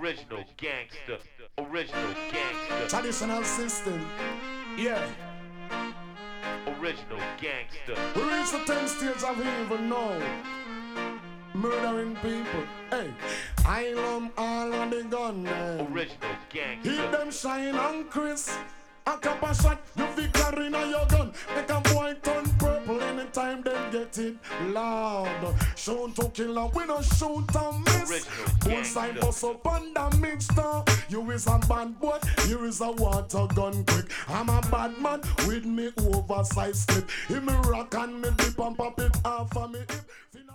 Original gangster. Original gangster. Traditional system. Yeah. Original gangster. We reach the 10th stage of evil now. Murdering people. Hey, I love all of the gunmen. Original gangster. Keep them shine on Chris. A couple shot, you fi carry na your gun. Make a boy turn purple anytime they get it loud. Shoot to kill and we don't shoot and miss. Both side bust up on the mixture. You is a bad boy, you is a water gun quick. I'm a bad man with me oversized slip. If me rock and me dip and pop it off of me hip.